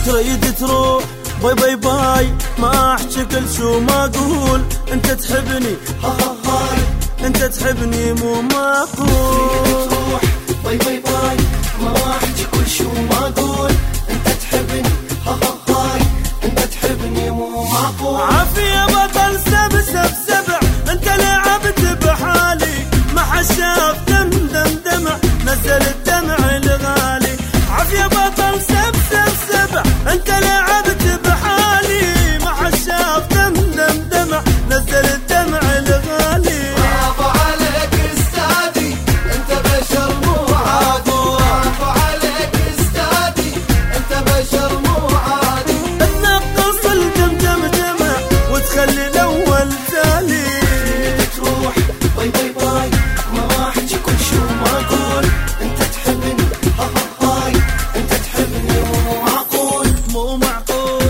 تريد تروح باي باي باي، ما احكي كل شو ما اقول. انت تحبني ها ها هاي، انت تحبني مو معقول. تروح باي باي باي، ما احكي كل شو ما اقول. انت تحبني ها ها هاي، انت تحبني مو معقول. عافية بطل سب سب سبع، انت لعبت بحالي ما حد شاف دم دم دمع، نزل الدمع الغالي. عافية بطل سب سب سبع، انت لعبت بحالي ما حد شاف دم دم دمع، نزل الدمع الغالي. برافو عليك استاذي، انت بشر مو عادي. برافو عليك استاذي، انت بشر مو عادي. تنقص الدم دمع وتخلي الاول تالي. تروح باي باي باي، ما احكي كل شو ما اقول. انت تحبني ها ها هاي، انت تحبني مو معقول. مو معقول.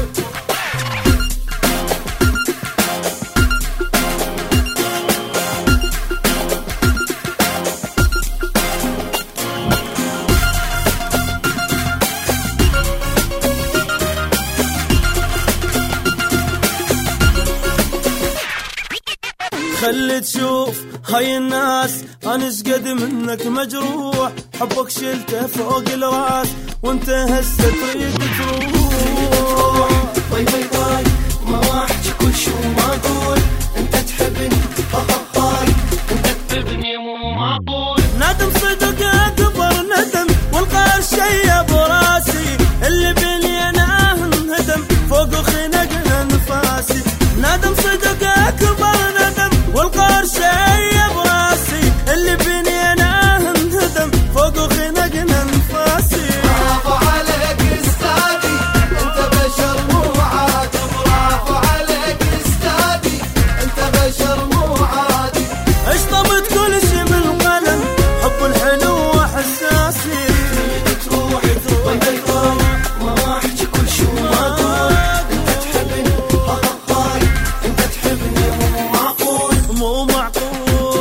خلي تشوف هاي الناس انا شقد منك مجروح، حبك شلته فوق الراس وانت هسه تريد تروح. باي باي باي، ما احكي كل شو ما اقول. انت تحبني ها ها هاي، انت تحبني مو معقول. ندم صدق اكبر ندم، والقى الشي براسي اللي بيني انا انهدم، فوق خنقنا نفاسي. ندم صدق اكبر ندم، والقى الشي براسي اللي بيني انا انهدم، فوق خنقنا نفاسي. برافو عليك استاذي، انت بشر مو عادي. برافو عليك استاذي، انت بشر مو عادي. اشطبت كل شي بالقلم، حب الحلو واحساسي. تروح باي باي باي، ما احكي كل شو ما اقول. انت تحبني ها ها هاي، انت تحبني مو معقول. مو معقول.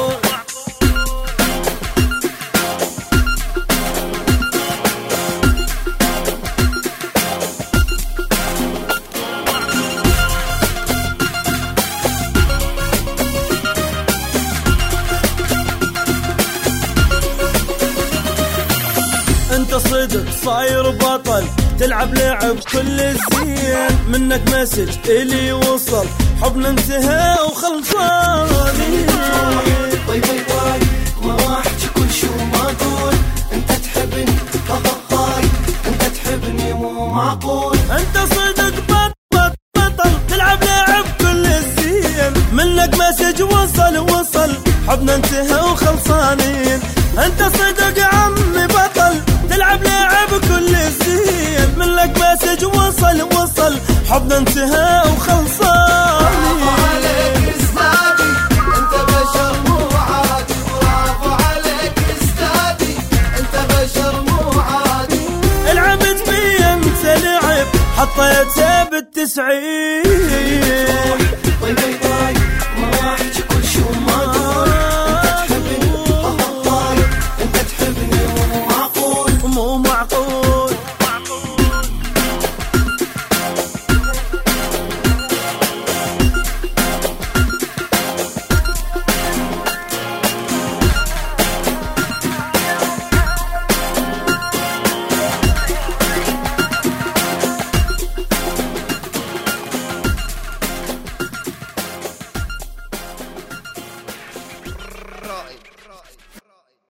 انت صدق صاير بطل، تلعب لعب كل الزين، منك مسج الي وصل، حبنا انتهى وخلصاني. باي باي باي، ما احكي كل شو ما اقول. انت تحبني ها ها هاي، انت تحبني مو معقول. انت صدق بطل بطل، تلعب لعب كل الزين، منك مسج وصل وصل، حبنا انتهى وخلصانين. انت صدق عمي بطل، تلعب لعب كل الزين، منك مسج وصل وصل، حبنا انتهى وخلصانين. برافو عليك استاذي، انت بشر مو عادي. برافو عليك استاذي، انت بشر مو عادي. لعبت بي انت لعب، حطيته بالتسعين.